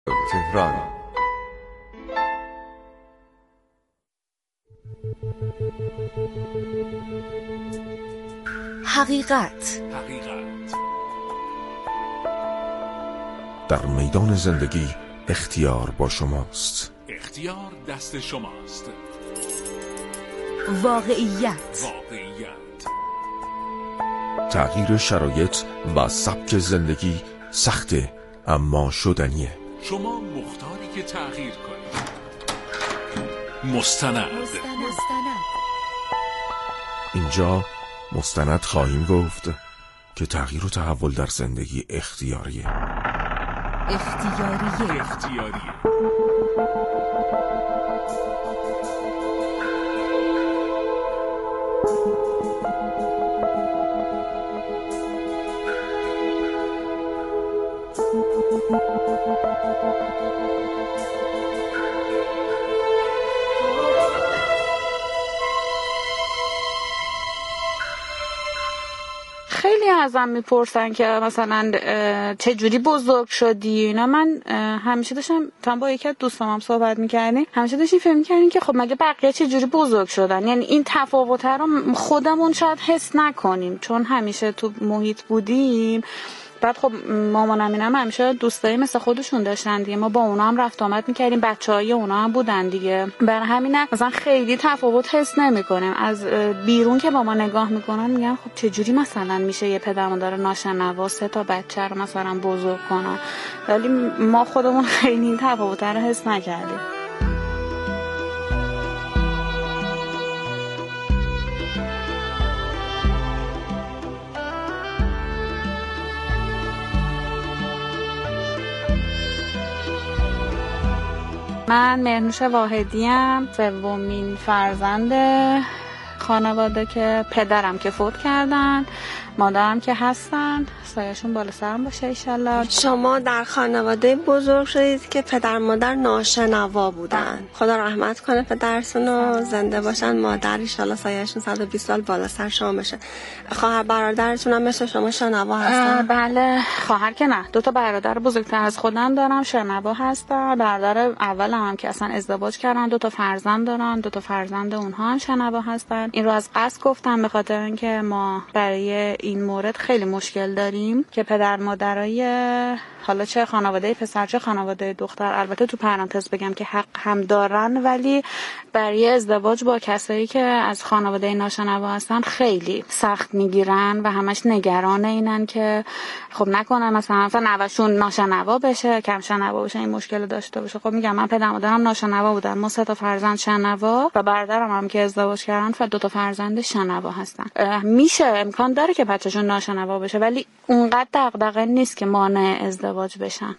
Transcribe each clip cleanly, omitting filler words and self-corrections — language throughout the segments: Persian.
تهران. حقیقت در میدان زندگی اختیار با شماست. اختیار دست شماست. واقعیت تغییر شرایط و سبک زندگی سخته اما شدنیه. شما مختاری که تغییر کنید. مستند. اینجا مستند خواهیم گفت که تغییر و تحول در زندگی اختیاریه. خیلی ازم میپرسن که مثلا چه جوری بزرگ شدی اینا. من همیشه داشتم با یکی از دوستام صحبت میکردیم، همیشه داشتیم فکر میکردیم که خب مگه بقیه چه جوری بزرگ شدن، یعنی این تفاوت رو خودمون شاید حس نکنیم چون همیشه تو محیط بودیم. بعد خب مامانم اینم همیشه دوستایی مثل خودشون داشتن دیگه، ما با اونا هم رفت آمد میکردیم، بچهای اونا هم بودن دیگه، برای همین مثلا خیلی تفاوت حس نمیکنیم. از بیرون که با ما نگاه میکنن میگن خب چه جوری مثلا میشه یه پدر مادر ناشنوا 3 تا بچه رو مثلا بزرگ کنن، ولی ما خودمون خیلی این تفاوت رو حس نکردیم. من مهرنوش واحدیم، 3مین فرزند خانواده که پدرم که فوت کردن، مادرم که هستن، سایه‌شون بالا سرم باشه ایشالله. شما در خانواده بزرگ شدید که پدر مادر ناشنوا بودن. خدا رحمت کنه پدرتون رو، زنده باشن. مادر ایشالله سایه‌شون 120 سال بالا سر شما بشه. خواهر برادرتون هم مثل شما شنوا هستن؟ بله، خواهر که نه، 2 تا برادر بزرگتر از خودم دارم شنوا هستن. برادر اولم هم که اصلا ازدواج کردن، 2 تا فرزند دارن، 2 تا فرزند اونها هم شنوا هستن. این رو از قصد گفتم به خاطر اینکه ما برای این مورد خیلی مشکل داریم که پدر مادرای حالا چه خانواده پسر چه خانواده دختر، البته تو پرانتز بگم که حق هم دارن، ولی برای ازدواج با کسایی که از خانواده ناشنوا هستن خیلی سخت میگیرن و همش نگران اینن که خب نکنه مثلا نوشون ناشنوا بشه، کم شنوا بشه، این مشکل داشته باشه. خب میگم من پدر مادرم ناشنوا بودن، ما 3 تا فرزند شنوا و برادرم هم که ازدواج کردن 2 تا فرزند شنوا هستن. میشه امکان داره که بچه‌شون ناشنوا بشه، ولی اونقدر دغدغه نیست که مانع ازدواج بشن.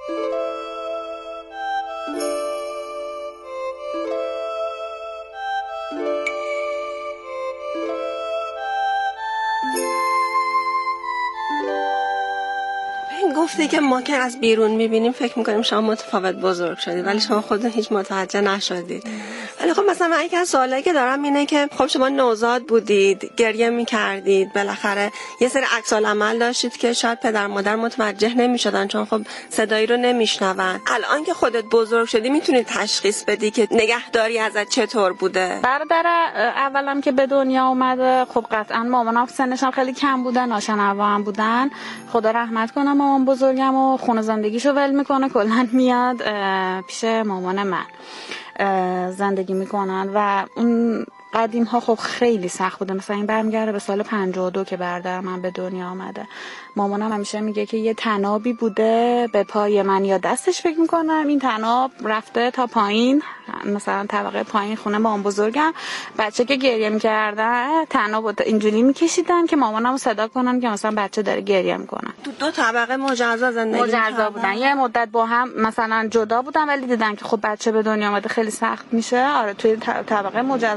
گفتی که ما که از بیرون میبینیم فکر میکنیم شما متفاوت بزرگ شدید، ولی شما خودتون هیچ متوجه نشدید. ولی خب مثلا یکی از سوالایی که دارم اینه که خب شما نوزاد بودید، گریه میکردید، بالاخره یه سری عکس العمل داشتید که شاید پدر مادر متوجه نمیشدن چون خب صدایی رو نمیشنون. الان که خودت بزرگ شدی میتونی تشخیص بدی که نگهداری ازت چطور بوده؟ برادر اولم که به دنیا اومده خب قطعا مامانم سنشون خیلی کم بودن، ناشنوا هم بودن. خدا رحمت کنه مامان بزرگم و خونه زندگیشو ول میکنه، کلا میاد پیش مامان من زندگی میکنن و اون قدیم ها خب خیلی سخت بوده. مثلا این برمیگرده به سال 52 که برادر من به دنیا آمده. مامانم همیشه میگه که یه طنابی بوده به پای من یا دستش، فکر میکنم این طناب رفته تا پایین، مثلا طبقه پایین خونه مامان بزرگم. بچه که گریه میکردن طناب اینجوری میکشیدن که مامانمو صدا کنن که مثلا بچه داره گریه میکنه. 2 طبقه مجزا زندگی بودن، یه مدت با هم مثلا جدا بودن، ولی دیدن که خب بچه به دنیا اومده خیلی سخت میشه. آره توی طبقه مجزا بودن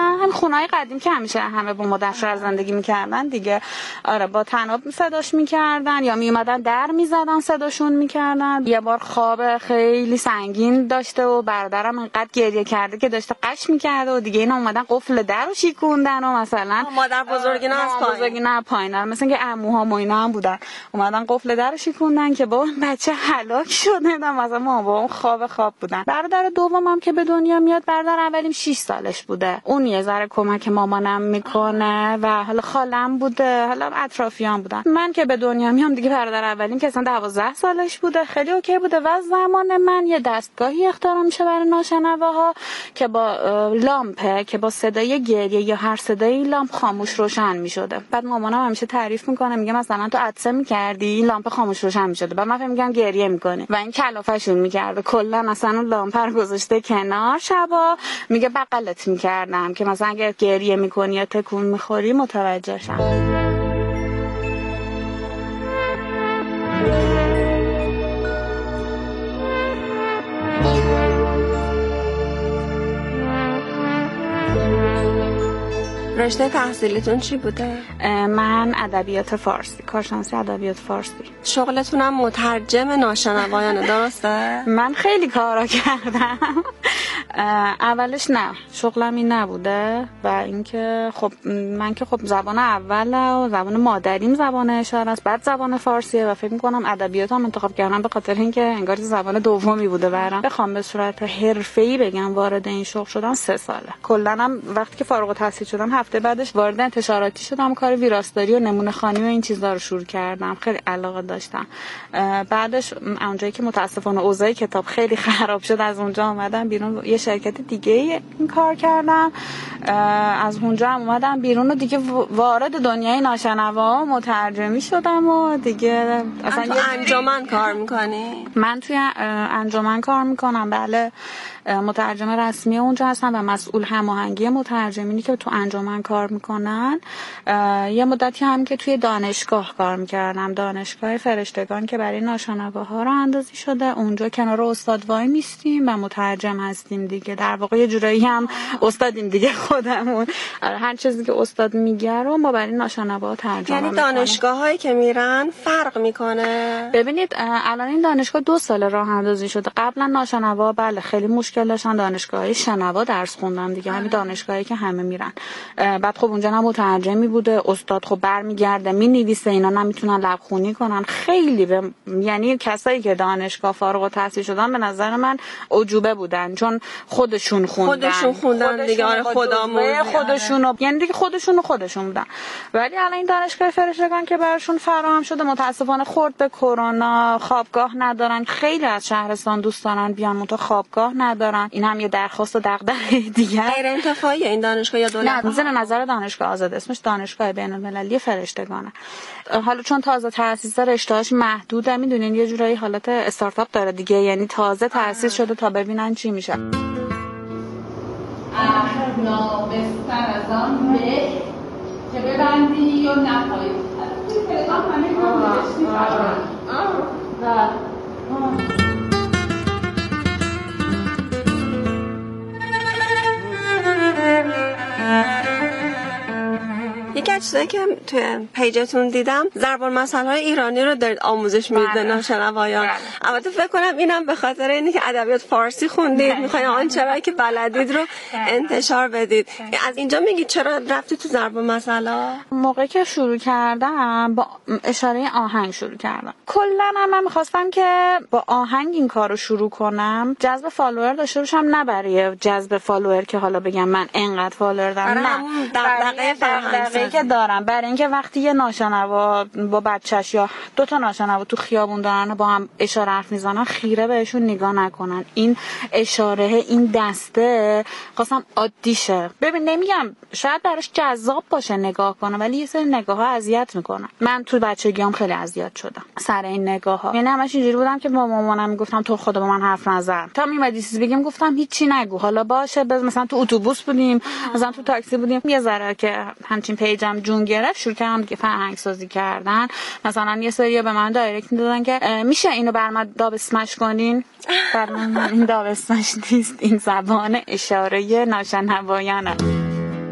هم خونه‌های قدیم که همیشه همه با مادر زندگی میکردن دیگه. آره با طناب صداش میکردن یا میومدن در میزدن صداشون میکردن. یه بار خواب خیلی سنگین داشته و برادرم انقدر گریه کرده که داشته قش میکرده و دیگه اینا اومدن قفل در رو شیکوندن و مثلا مادر بزرگینا از پایین مثلا که عموها و اینا هم بودن اومدن قفل در رو شیکوندن که با بچه هلاک شده. مثلا ما با اون خواب بودن. برادر دومم که به دنیا میاد، برادر اولیم 6 سالش بوده. اون یه ذره کمک مامانم میکنه و حالا خالم بوده، حالا اطرافیان بودن. من که به دنیا میام دیگه برادر اولیم که اصلا 12 سالش بوده، خیلی اوکی بوده. و زمان من یه دستگاهی اختراع میشه برای ناشنواها که با لامپه که با صدای گریه یا هر صدایی لامپ خاموش روشن میشده. بعد مامانم همیشه تعریف میکنه، میگه مثلا تو عطسه میکردی لامپ خاموش روشن میشده. بعد من فکر میگم گریه میکنه و این کلافه‌شون میکرده. کلا اصلا اون لامپ رو گذاشته کنار. شبا میگه بغلت میکردم که مثلا اگر گریه میکنی یا تکون میخوری متوجه شم. رشته تحصیلیتون چی بوده؟ من ادبیات فارسی، کارشناسی ادبیات فارسی. شغلتونم مترجم ناشنوایانه درسته؟ من خیلی کارا کردم. اولش نه، شغلم این نبوده و اینکه خب من که خب زبان اوله و زبان مادریم زبان اشاره است، بعد زبان فارسیه و فکر می‌کنم ادبیاتم انتخاب کردم به خاطر اینکه انگار زبان دومی بوده برام. بخوام به صورت حرفه‌ای بگم وارد این شغل شدم 3 ساله. کلاً هم وقتی که فارغ التحصیل شدم هفته بعدش وارد انتشاراتی شدم، کار ویراستاری و نمونه خوانی و این چیزا رو شروع کردم. خیلی علاقه داشتم. بعدش اونجایی که متاسفانه اوضاع کتاب خیلی خراب شد از اونجا اومدم بیرون، یه شرکت دیگه این کار کردم. از اونجا هم اومدم بیرون و دیگه وارد دنیای ناشنوا و مترجمی شدم و دیگه اصلا تو انجمن کار میکنی؟ من توی انجمن کار میکنم، بله. مترجم رسمی اونجا هستم و مسئول هماهنگی مترجمینی که تو انجمن کار میکنن. یه مدتی هم که توی دانشگاه کار میکردم، دانشگاه فرشتگان که برای ناشنواها راه اندازی شده. اونجا کنار استاد وای میستیم و مترجم هستیم دیگه. در واقع یه جورایی هم استادیم دیگه خودمون. هر چیزی که استاد میگه رو ما برای ناشنواها ترجمه میکنیم. یعنی دانشگاهایی که میرن فرق میکنه؟ ببینید الان این دانشگاه 2 سال راه اندازی شده. قبلا ناشنوا بله خیلی مشکل داشتن، دانشگاهی شنوا درس خوندن دیگه، همین دانشگاهی که همه میرن. بعد خب اونجا نه مترجمی بوده، استاد خب برمیگرده مینویسه، اینا نمیتونن لبخونی کنن. خیلی یعنی کسایی که دانشگاه فارغ التحصیل شدن به نظر من عجوبه بودن، چون خودشون خوندن دیگه. آره خودشونو یعنی دیگه خودشون بودن. ولی الان این دانشگاه فرشتگان که براشون فراهم شده متاسفانه خورد به کرونا، خوابگاه ندارن. خیلی از شهرستان دوست دارن بیان منتها خوابگاه ندارن. این هم یه درخواست و دغدغه دیگه. غیر انتفاعی این دانشگاه یا دولت؟ نه، زیر نظر دانشگاه آزاد، اسمش دانشگاه بین‌المللی فرشتگانه. حالا چون تازه تأسیس رشته‌اش محدوده، میدونین یه جورایی حالت استارتاپ داره دیگه، یعنی تازه تأسیس شده تا ببینن چی میشه. نابستر از آن به که ببندی و نپایی تلگرام همه رو نوشتی و یکی از چیزایی که توی پیجتون دیدم ضرب المثل‌های ایرانی رو دارید آموزش میدید به ناشنوایان. البته فکر کنم اینم به خاطر اینه که ادبیات فارسی خوندید، میخواین آنچه که بلدید رو انتشار بدید. از اینجا میگید چرا رفتی تو ضرب المثل‌ها؟ موقعی که شروع کردم با اشاره آهنگ شروع کردم. کلا من می‌خواستم که با آهنگ این کارو شروع کنم، جذب فالوور داشته باشم، نه برای جذب فالوور که حالا بگم من انقدر فالوور دارم، نه دغدغه که دارم برای اینکه وقتی یه ناشنوا با بچه‌ش یا 2 تا ناشنوا تو خیابون دارن با هم اشاره حرف میزنن خیره بهشون نگاه نکنن. این اشاره، این دسته خواستم عادی شه. ببین نمیگم شاید براش جذاب باشه نگاه کنه، ولی یه سری نگاه‌ها اذیت میکنن. من تو بچگیام خیلی اذیت شدم سر این نگاه‌ها. یعنی همش اینجوری بودم که با مامانم میگفتم تو خدا با من حرف نزن. تا میمدی چیزی بگم گفتم هیچی نگو، حالا باشه. مثلا تو اتوبوس بودیم، مثلا تو تاکسی بودیم، یه ذره که همچین پیجم جون گرفت شروع کردم دیگه فرهنگ سازی کردن. مثلا یه سری به من دایرکت میدادن که میشه اینو بر من دابسمش کنین. بر من این دابسمش نیست، این زبان اشاره ناشنوایانه.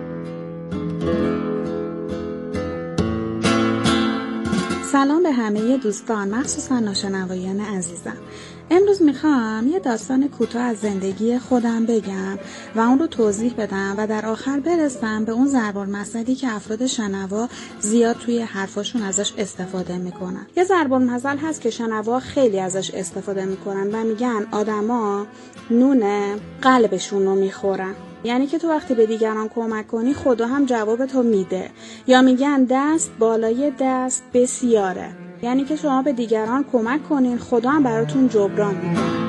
سلام به همه دوستان، مخصوصا ناشنوایان عزیزم. امروز میخوام یه داستان کوتاه از زندگی خودم بگم و اون رو توضیح بدم و در آخر برسم به اون ضرب‌المثلی که افراد شنوا زیاد توی حرفاشون ازش استفاده میکنن. یه ضرب‌المثل هست که شنوا خیلی ازش استفاده میکنن و میگن آدما نون قلبشون رو میخورن. یعنی که تو وقتی به دیگران کمک کنی خدا هم جواب تو میده. یا میگن دست بالای دست بسیاره، یعنی که شما به دیگران کمک کنین خدا هم براتون جبران میکنه.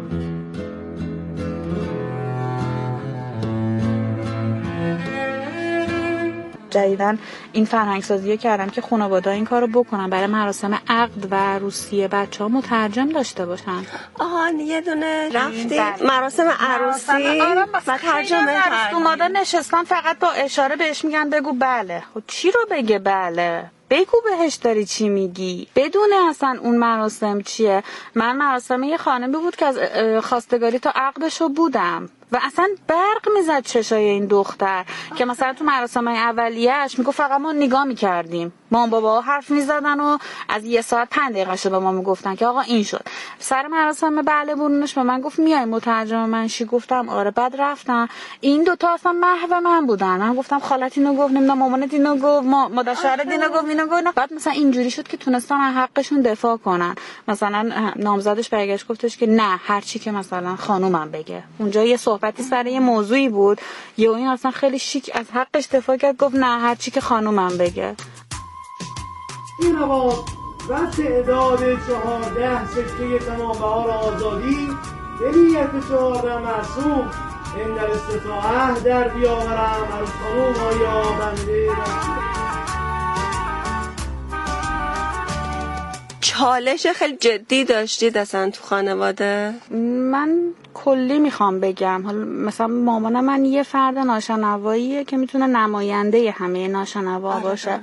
جدیدن این فرهنگسازی کردم که خانواده این کارو بکنن، برای مراسم عقد و روسیه بچه‌ها مترجم داشته باشن. آها یه دونه رفتی مراسم عروسی و ترجمه کردی. اومدن نشستن فقط با اشاره بهش میگن بگو بله. خب چی رو بگه بله؟ بگو بهش داری چی میگی، بدونه اصلا اون مراسم چیه. من مراسم یه خانمی بود که از خواستگاری تا عقدشو بودم و اصلا برق میزد چشای این دختر که مثلا تو مراسم اولیه‌اش میگفت فقط ما نگاه میکردیم، مام بابا حرف میزدن و از 1 ساعت 5 دقیقه شو به ما میگفتن که آقا این شد. سر مراسم بله برونش به من گفت میای مترجم من شی؟ گفتم آره. بعد رفتم، این دوتا اصلا محو من بودن. من گفتم خالت اینو گفت، نمیدونم مامانت اینو گفت، مادر شوهرت اینو گفت، اینو گفت. بعد مثلا اینجوری شد که تونستن از حقشون دفاع کنن. مثلا نامزدش برگشت گفتش که نه هر چی که مثلا خانومم بگه. اونجا یه صحبتی سر یه موضوعی بود، یه این اصلا خیلی شیک از حقش دفاع کرد، گفت نه هر چی که خانومم بگه. این روان و تعداد 14 سکه تمام بهار آزادی به نیت 14 مرسوم این در استطاعه در بیاورم از خانوم آیا بنده چالش خیلی جدی داشتید اصلا تو خانواده؟ من کلی میخوام بگم، حالا مثلا مامان من یه فرد ناشنواییه که میتونه نماینده همه ناشنوا باشه.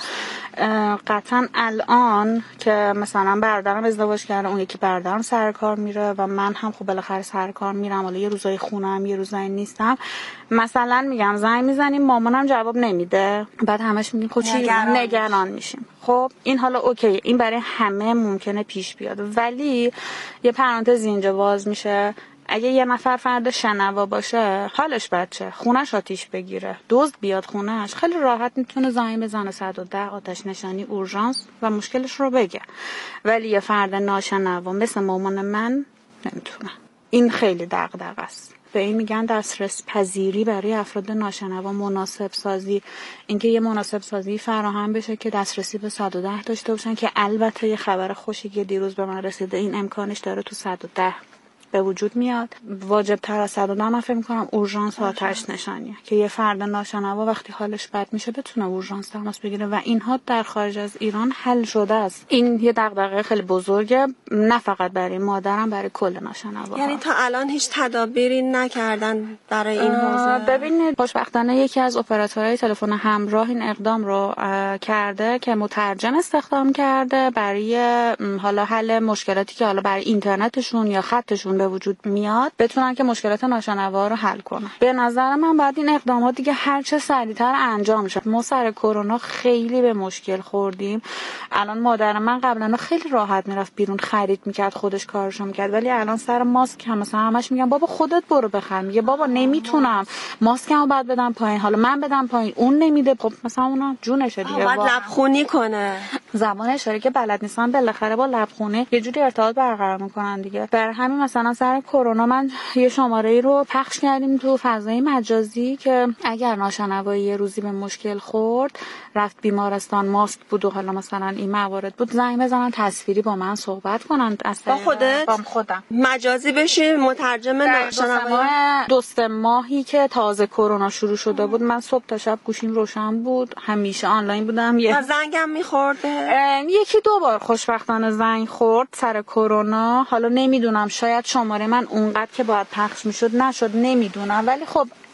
قطعا الان که مثلا برادرم ازدواج کرده، اون یکی برادرم سر کار میره و من هم خب بالاخره سر کار میرم، حالا یه روزای خونم یه روزای نیستم، مثلا میگم زنگ میزنیم مامانم جواب نمیده، بعد همش میگیم خب چی نگران میشیم. خب این حالا اوکی، این برای همه ممکنه پیش بیاد، ولی یه پرانتز اینجا باز میشه. اگه یه نفر فرد شنوا باشه حالش بچه خونش آتیش بگیره، دزد بیاد خونش، خیلی راحت میتونه زنگ بزنه 110 آتش نشانی اورژانس و مشکلش رو بگه. ولی یه فرد ناشنوا مثل مامان من نمیتونه. این خیلی دغدغه است. به این میگن دسترس پذیری برای افراد ناشنوا، مناسب سازی. اینکه یه مناسب سازی فراهم بشه که دسترسی به 110 داشته باشن، که البته یه خبر خوشی که دیروز به من رسیده این امکانش داره تو 110 به وجود میاد. واجب تر از 110 من فکر می‌کنم اورژانس آتش نشانیه که یه فرد ناشنوا وقتی حالش بد میشه بتونه اورژانس تماس بگیره و اینها در خارج از ایران حل شده است. این یه دغدغه خیلی بزرگه، نه فقط برای مادرم، برای کل ناشنوا. یعنی تا الان هیچ تدابیری نکردن برای این حوزه؟ ببینید خوشبختانه یکی از اپراتورهای تلفن همراه این اقدام رو کرده که مترجم استخدام کرده برای حالا حل مشکلاتی که حالا برای اینترنتشون یا خطشون به وجود میاد بتونن که مشکلات ناشنوا رو حل کنن. به نظر من بعد این اقدامات دیگه هر چه سریعتر انجام شه. ما سر کرونا خیلی به مشکل خوردیم. الان مادر من قبلا خیلی راحت میرفت بیرون خرید میکرد، خودش کارشو میکرد، ولی الان سر ماسک هم مثلا همش میگم بابا خودت برو بخر، میگه بابا نمیتونم ماسکمو بعد بدم پایین، حالا من بدم پایین اون نمیده. خب مثلا اونا جونشه دیگه، بعد لبخونی کنه، زبان اشاره که بلد نیستن بالاخره با لبخونی یه جوری ارتباط برقرار میکنن دیگه. برای همین مثلا سر کرونا من یه شماره‌ای رو پخش کردیم تو فضای مجازی که اگر ناشنوایی یه روزی به مشکل خورد، رفت بیمارستان، ماسک بود و حالا مثلا این موارد بود، زنگ بزنن تصویری با من صحبت کنن. با خودت؟ با خودم مجازی بشی مترجم ناشنوایی. 2 ماهی که تازه کرونا شروع شده بود، من صبح تا شب گوشیم روشن بود، همیشه آنلاین بودم. و زنگم می‌خورده؟ 1-2 بار خوشبختانه زنگ خورد سر کرونا. حالا نمیدونم شاید شماره من اونقدر که باید پخش میشد نشد، نمیدونم، ولی خب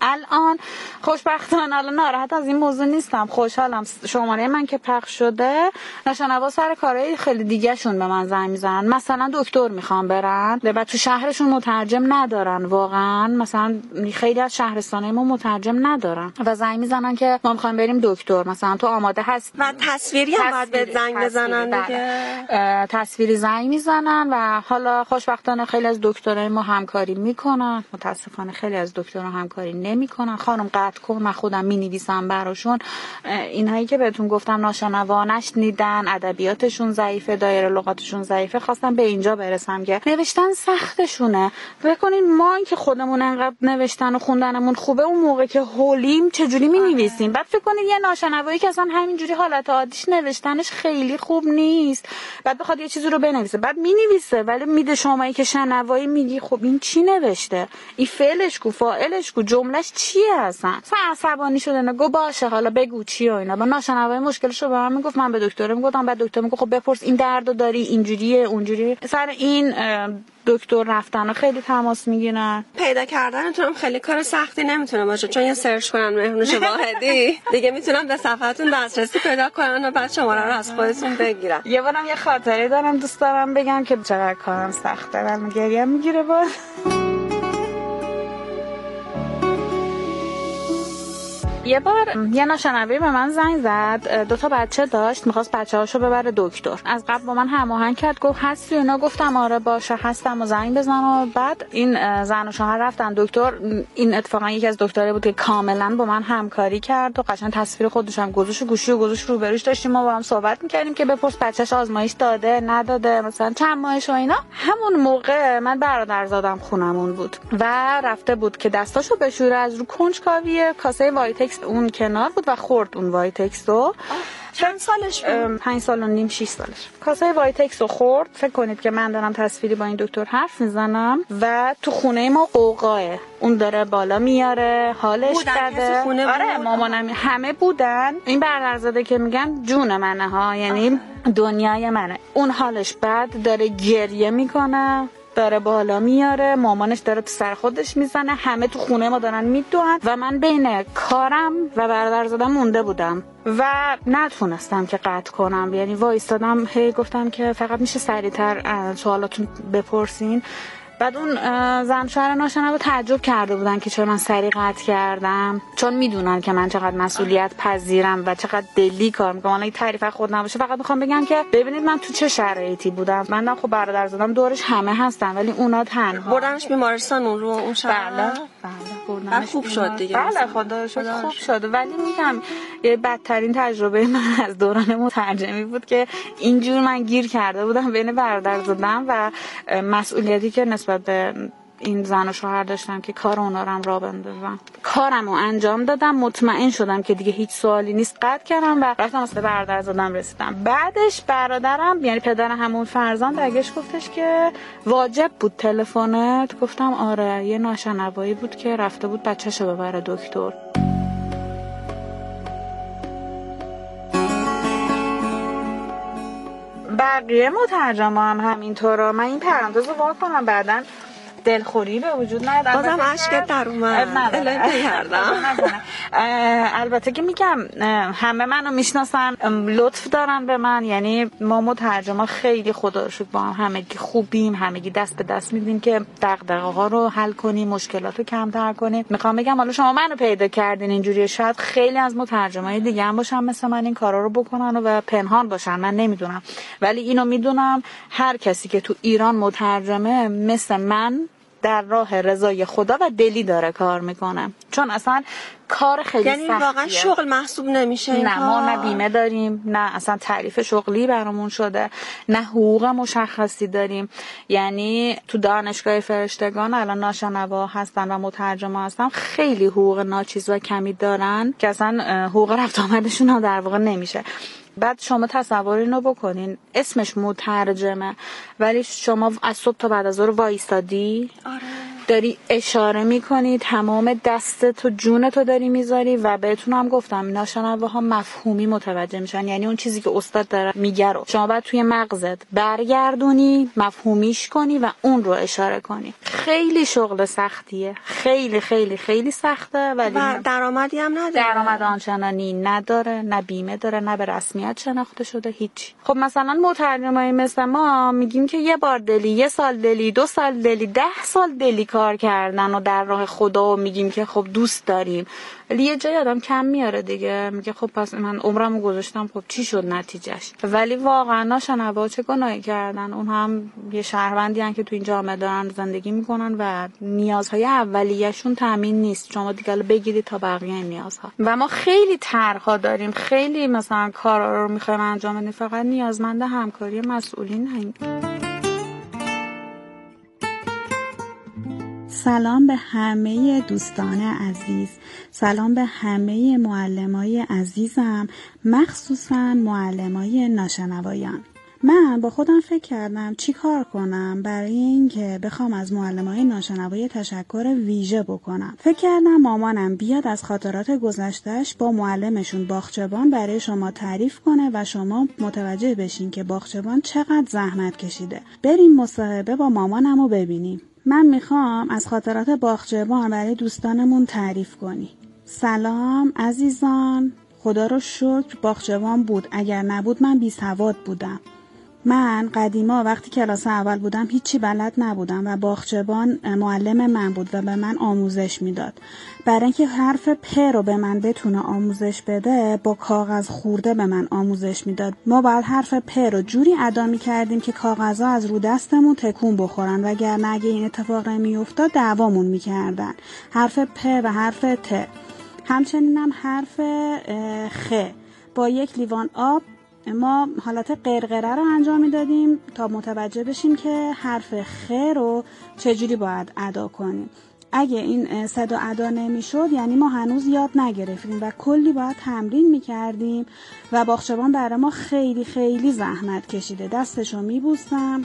الان خوشبختانه الان ناراحت از این موضوع نیستم، خوشحالم. شماره من که پخش شده، ناشنوا سر کارهای خیلی دیگه شون به من زنگ میزنن. مثلا دکتر میخوام برن، بعد تو شهرشون مترجم ندارن واقعا، مثلا خیلی از شهرستانای ما مترجم ندارن و زنگ میزنن که ما میخوایم بریم دکتر، مثلا تو آماده هست؟ و تصویری هم باید به زنگ بزنن دیگه. تصویری زنگ میزنن و حالا خوشبختانه خیلی از دکترای ما همکاری میکنن، متاسفانه خیلی از دکترها همکاری نمیکنن. خانم قطع کن، من خودم مینویسم براشون. اینهایی که بهتون گفتم ناشنوا نشنیدن، ادبیاتشون ضعیفه، دایره لغاتشون ضعیفه، خواستم به اینجا برسم که نوشتن سختشونه. بکنین ما که خودمون انقدر نوشتن و خوندنمون خوبه، اون موقع که هولیم چجوری مینویسیم؟ بعد فکر کنید یه ناشنوایی که اصلا همینجوری حالت عادیش نوشتنش خیلی خوب نیست، بعد بخواد یه چیزی رو بنویسه، بعد مینویسه ولی میده شمایی که شنوایی میگی خب این چی نوشته، این فعلش کو، فاعلش کو، جملهش چیه اصلا عصبانی شده. نگو باشه حالا بگو چی و اینا. با ناشنوایی مشکلشو به من میگفت، من به دکتر میگفتم، بعد دکتر میگفت خب بپرس این دردو داری، اینجوریه اونجوریه. سر این دکتر رفتن و خیلی تماس میگیرن. پیدا کردنتون خیلی کار سختی نمیتونه باشه، چون یه سرچ کنن مهرنوش واحدی دیگه میتونن به صفحتون دسترسی پیدا کنن و بعد شماره رو از خودتون بگیرن. یه بارم یه خاطره دارم دوست دارم بگم که چقدر کارم سخته، من گریم میگیره باز. یه بار یه ناشنوایی به من زنگ زد، 2 تا بچه داشت، میخواست بچه‌هاشو ببره دکتر. از قبل با من هماهنگ کرد، گفت هستی اینا؟ گفتم آره باشه هستم و زنگ بزن. و بعد این زن و شوهر رفتن دکتر. این اتفاقا یکی از دکترایی بود که کاملا با من همکاری کرد و قشنگ تصویر خودش هم گذاشت، گوشی و گذاشت روبروش، داشتیم ما با هم صحبت می‌کردیم که بپرس بچه‌ش آزمایش داده نداده، مثلا چند ماهش و اینا. همون موقع من برادرزادم خونمون بود و رفته بود که دستاشو بشوره از رو کنجکاوی کاسه وایتکس اون کنار بود و خورد اون وایتکس رو. چند سالش بود؟ 5 سال و نیم 6 سالش. کاسه وایتکس رو خورد. فکر کنید که من دارم تصویری با این دکتر حرف میزنم و تو خونه ما قوقاه، اون داره بالا میاره، حالش بده. آره مامانم همه بودن. این برادرزاده که میگم جون منه ها، یعنی دنیای منه. اون حالش بد، داره گریه میکنه، داره بالا میاره، مامانش داره تو سر خودش میزنه، همه تو خونه ما دارن میدوئن و من بین کارم و برادرزادم مونده بودم و نتونستم که قطع کنم. یعنی وایستادم، هی گفتم که فقط میشه سریعتر سوالاتون بپرسین. بعد اون زن شوهر ناشنوا تعجب کرده بودن که چرا من سریع قطع کردم، چون میدونن که من چقدر مسئولیت پذیرم و چقدر دلی کار میکنم. الان این تعریف خود نباشه، فقط میخوام بگم که ببینید من تو چه شرایطی بودم. من خب برادرزادم دورش همه هستن ولی اونا تنها. بردنش بیمارستان اون رو اون شب. بله بردنش. خوب شد دیگه. بله خدا شکر خوب شد. ولی میگم یه بدترین تجربه من از دوران مترجمی بود که اینجور من گیر کرده بودم بین برادرزادم و مسئولیتی که نسبت به این زن و شوهر داشتم که کار اونا رو هم راه بندازم. کارمو انجام دادم، مطمئن شدم که دیگه هیچ سوالی نیست، قطع کردم و رفتم واسه برادرزادم رسیدم. بعدش برادرم یعنی پدر همون فرزند برگشت گفتش که واجب بود تلفنت. گفتم آره، یه ناشنوایی بود که رفته بود بچه‌شو ببره دکتر. بقیه مترجما هم همینطوره. من این پرانتز رو وا کنم، بعدن دلخوری به وجود نیاد. بازم اشکت در اومد. البته که میگم همه منو میشناسن، لطف دارن به من. یعنی ما مترجما خیلی خدا رو شکر با هم همگی خوبیم، همگی دست به دست میدیم که دغدغه‌ها رو حل کنیم، مشکلات رو کمتر کنیم. میخوام بگم حالا شما منو پیدا کردین اینجوریه، شاید خیلی از مترجمای دیگه هم باشن مثل من این کارا رو بکنن و پنهان باشن، من نمیدونم. ولی اینو میدونم هر کسی که تو ایران مترجمه مثل من در راه رضای خدا و دلی داره کار میکنه، چون اصلا کار خیلی سختیه. یعنی واقعا شغل محسوب نمیشه این نه کار؟ ما نه بیمه داریم، نه اصلا تعریف شغلی برامون شده، نه حقوق مشخصی داریم. یعنی تو دانشگاه فرشتگان الان ناشنوا هستن و مترجما هستن، خیلی حقوق ناچیز و کمی دارن که اصلا حقوق رفت آمدشون ها در واقع نمیشه. بعد شما تصور اینو بکنین، اسمش مترجمه ولی شما از صبح تا بعد از ظهر وایستادی، داری اشاره میکنی، تمام دستت و جونتو داری میذاری و بهتون هم گفتم ناشنواها مفهومی متوجه میشن. یعنی اون چیزی که استاد داره میگه رو شما باید توی مغزت برگردونی، مفهومیش کنی و اون رو اشاره کنی. خیلی شغل سختیه، خیلی خیلی خیلی سخته ولی درآمدی هم نداره. درآمد آنچنانی نداره، نه بیمه داره، نه به رسمیت شناخته شده، هیچ. خب مثلا مترجمای مثل ما میگیم که یه بار دلی، یه سال دلی، 2 سال دلی، 10 سال دلی کار کردن و در راه خدا و میگیم که خب دوست داریم، ولی یه جای آدم کم میاره دیگه، میگه خب پس من عمرمو گذاشتم، خب چی شد نتیجهش؟ ولی واقعا ناشنوا چه گناهی کردن؟ اون هم یه شهروندی ان که تو این جامعه دارن زندگی میکنن و نیازهای اولیه‌شون تامین نیست. شما دیگه بگیرید تا بقیه نیازها. و ما خیلی طرح‌ها داریم، خیلی مثلا کارا رو میخوایم انجام بدیم، فقط نیازمند همکاری مسئولین هستیم. سلام به همه دوستان عزیز، سلام به همه معلمای عزیزم، مخصوصا معلمای ناشنوایان. من با خودم فکر کردم چی کار کنم برای اینکه بخوام از معلمای ناشنوای تشکر ویژه بکنم. فکر کردم مامانم بیاد از خاطرات گذشتهش با معلمشون باغچبان برای شما تعریف کنه و شما متوجه بشین که باغچبان چقدر زحمت کشیده. بریم مصاحبه با مامانمو ببینیم. من میخوام از خاطرات باغچبان برای دوستانمون تعریف کنی. سلام عزیزان، خدا رو شکر باغچبان بود، اگر نبود من بیسواد بودم. من قدیما وقتی کلاس اول بودم هیچی بلد نبودم و باغچبان معلم من بود و به من آموزش میداد. برای اینکه حرف پ رو به من بتونه آموزش بده با کاغذ خورده به من آموزش میداد. ما باید حرف پ رو جوری ادا می‌کردیم که کاغذها از رو دستمون تکون بخورن، وگرنه اگه این اتفاق نمی‌افتاد دعوامون می‌کردن. حرف پ و حرف ت. همچنین هم حرف خ با 1 لیوان آب ما حالت قرقره رو انجام میدادیم تا متوجه بشیم که حرف خ رو چجوری باید ادا کنیم. اگه این صدا ادا نمیشد یعنی ما هنوز یاد نگرفتیم و کلی باید تمرین میکردیم و باغچبان برای ما خیلی خیلی زحمت کشیده. دستشو میبوسم.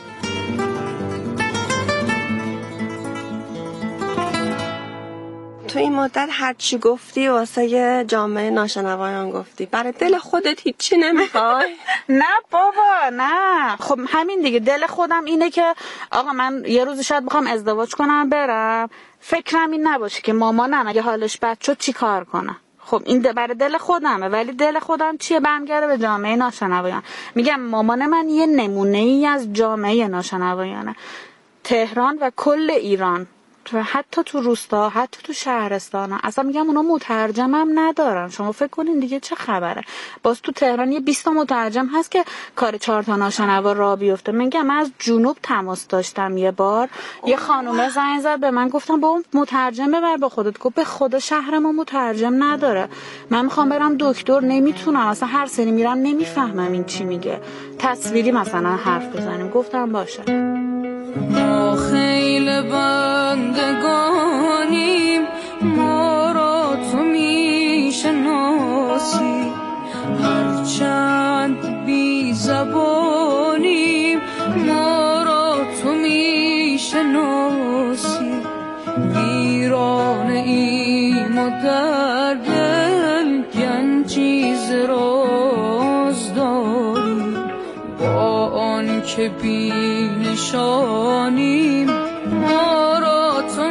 تو این مدت هر چی گفتی واسه جامعه ناشنوایان گفتی، برای دل خودت هیچی نمیخوای؟ نه بابا نه. خب همین دیگه، دل خودم اینه که آقا من یه روز شاید بخوام ازدواج کنم برم، فکرم این نباشه که مامانم اگه حالش بد شد چی کار کنم. خب این برای دل خودمه، ولی دل خودم چیه؟ برمیگرده به جامعه ناشنوایان. میگم مامان من یه نمونه ای از جامعه ناشنوایانه، تهران و کل ایران، و حتی تو روستا، حتی تو شهرستان ها. اصلا میگم اونا مترجم هم ندارن. شما فکر کنین دیگه چه خبره. باز تو تهران یه 20 تا مترجم هست که کار 4 تا ناشنوا راه بیفته. میگم من از جنوب تماس داشتم یه بار، یه خانومه زنگ زد به من، گفتم بابا مترجم ببر با خودت. گفت به خدا شهر ما مترجم نداره، من میخوام برم دکتر نمیتونم، اصلا هر سری میرم نمیفهمم این چی میگه، تصویری مثلا حرف بزنیم. گفتم باشه. ما خیلی بندگانیم، ما را تو میشناسی، هرچند بی زبانیم ما را تو میشناسی، ویران ایم و در دل گنجی ز راز داریم، با آن که بی نشانیم ما را تو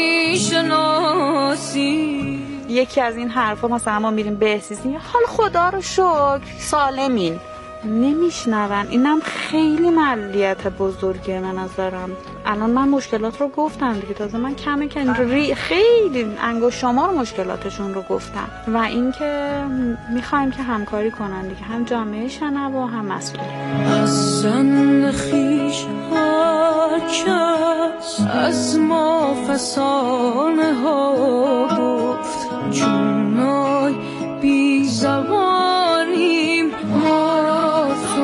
میشناسی. یکی از این حرفا مثلا ما میریم بهسیزی، حال خدا رو شکر سالمین، نمیشنون. اینم خیلی معلولیت بزرگه به نظرم. الان من مشکلات رو گفتم دیگه، تازه من کمه که خیلی انگشت شمار مشکلاتشون رو گفتم. و اینکه میخوایم که همکاری کنن دیگه، هم جامعه شنوا هم مسئول. از سن خویش هر کس از ما فسانه ها گفت، چون نای بی زبانیم ما را تو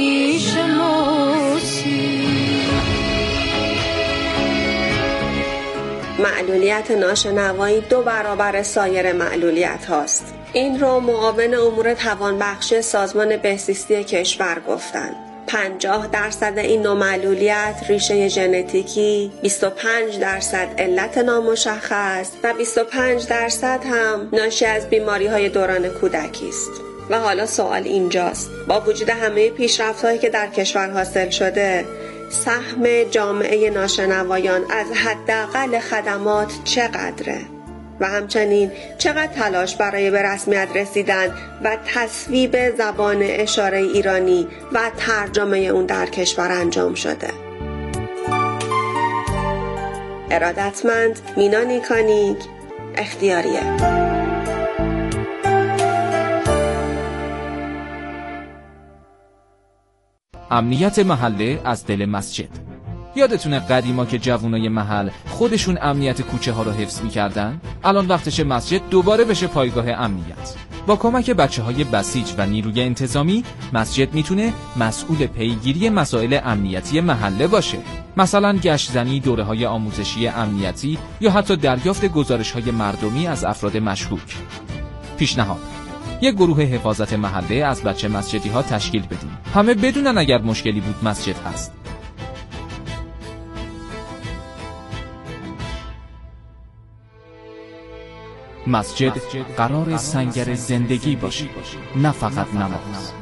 میشناسی. معلولیت ناشنوایی 2 برابر سایر معلولیت هاست. این رو معاون امور توانبخشی سازمان بهزیستی کشور گفتن. 50% این نوع معلولیت ریشه ژنتیکی، 25% علت نامشخص و 25% هم ناشی از بیماری‌های دوران کودکی است. و حالا سوال اینجاست، با وجود همه پیشرفت‌هایی که در کشور حاصل شده، سهم جامعه ناشنوایان از حداقل خدمات چقدره؟ و همچنین چقدر تلاش برای به رسمیت رسیدن و تصویب زبان اشاره ایرانی و ترجمه اون در کشور انجام شده؟ ارادتمند مینا نیکانیک، اختیاریه. امنیت محله از دل مسجد. یادتونه قدیما که جوونای محل خودشون امنیت کوچه ها رو حفظ می‌کردن؟ الان وقتش مسجد دوباره بشه پایگاه امنیت. با کمک بچه‌های بسیج و نیروی انتظامی، مسجد میتونه مسئول پیگیری مسائل امنیتی محله باشه. مثلا گشت‌زنی، دوره‌های آموزشی امنیتی یا حتی دریافت گزارش‌های مردمی از افراد مشکوک. پیشنهاد: یک گروه حفاظت محله از بچه مسجدی ها تشکیل بدیم. همه بدونن اگر مشکلی بود مسجد هست. مسجد قرار سنگر زندگی باشه، نه فقط نماز.